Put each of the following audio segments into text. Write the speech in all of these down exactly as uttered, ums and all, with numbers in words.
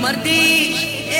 مرضيش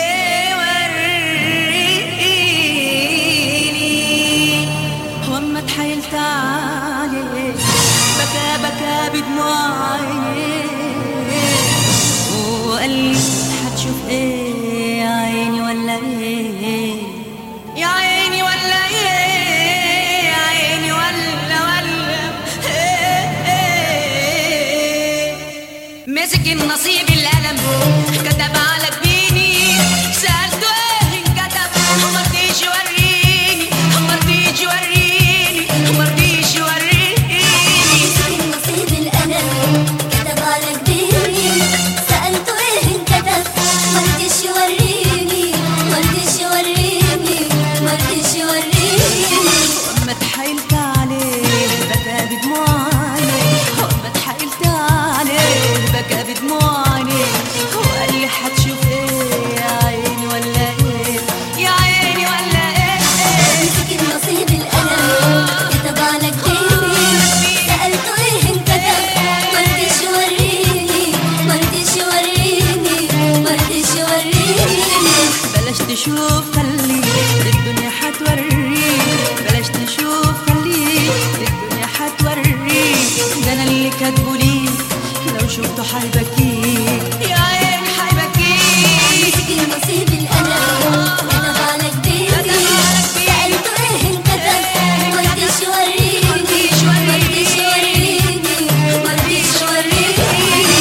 يوريني. واما اتحايلت عليه بكى بكى بدموع عينيه وقال لي هتشوف ايه يا عيني ولا ايه يا عيني ولا ايه يا عيني ولا ولا ايه, إيه. مسك النصيب القلم كتب على جبيني سألته ايه انكتب مرضيش يوريني مرضيش يوريني مرضيش يوريني. مسك النصيب القلم كتب على جبيني سألته ايه انكتب مرضيش يوريني مرضيش يوريني مرضيش يوريني. واما اتحايلت عليه بكى بدموع عينيه واما اتحايلت عليه بكى بدموع عينيه وقال لي هتشوف ايه يا عيني ولا ايه يا عيني ولا ايه, إيه. مسك النصيب القلم كتب على جبيني سألته ايه انكتب مرضيش يوريني مرضيش يوريني مرضيش يوريني. بلاش تشوف خليك الدنيا هتوريك بلاش تشوف خليك الدنيا هتوريك ده انا اللي كاتبه ليك لو شفته هيبكيك يا عين هيبكيك. مسك النصيب القلم كتب على جبيني سألته ايه انكتب مرضيش يوريني مرضيش يوريني مرضيش يوريني.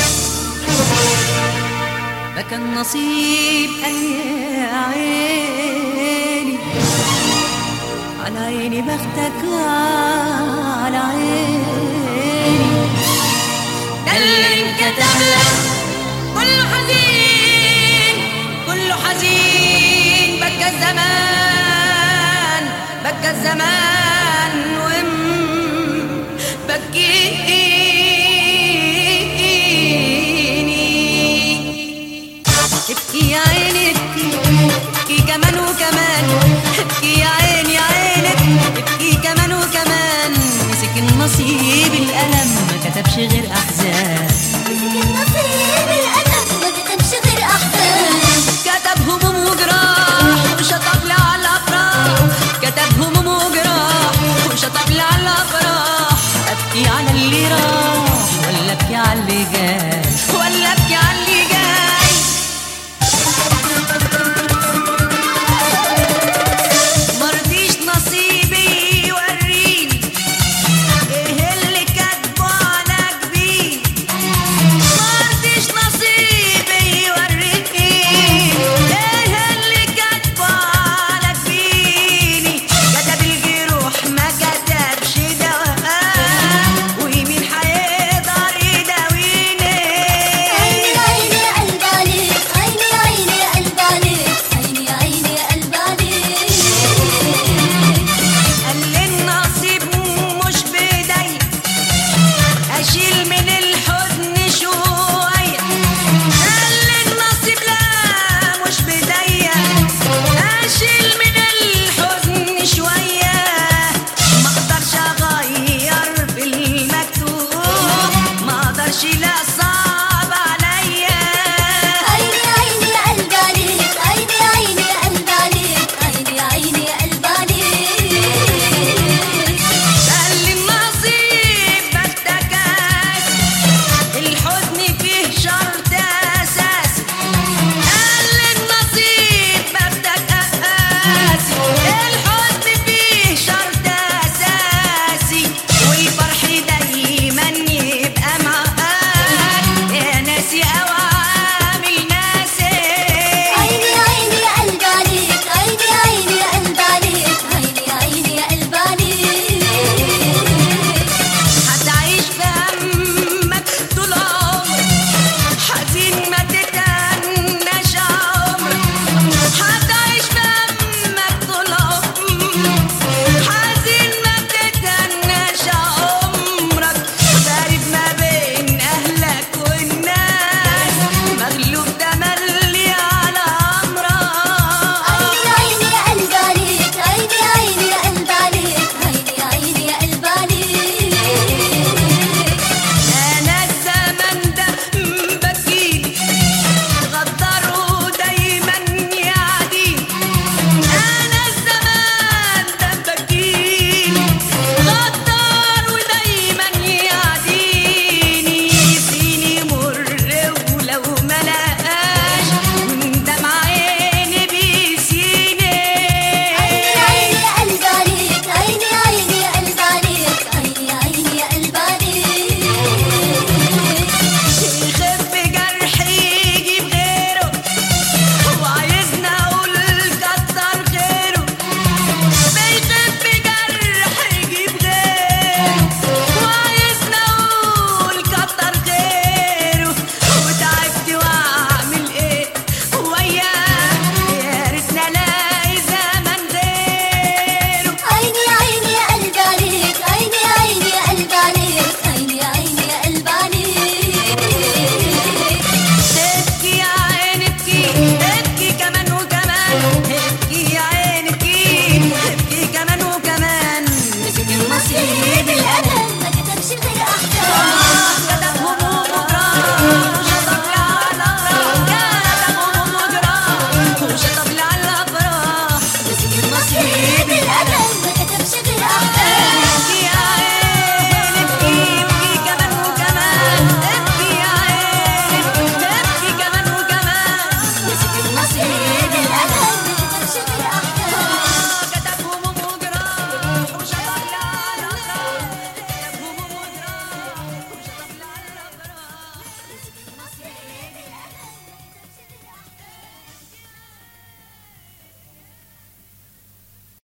بكى النصيب قال لي يا عيني على عيني بختك على عيني ده اللي انكتب لك كله حزين كله حزين. بكى الزمان بكى الزمان وام بكيني ابكي يا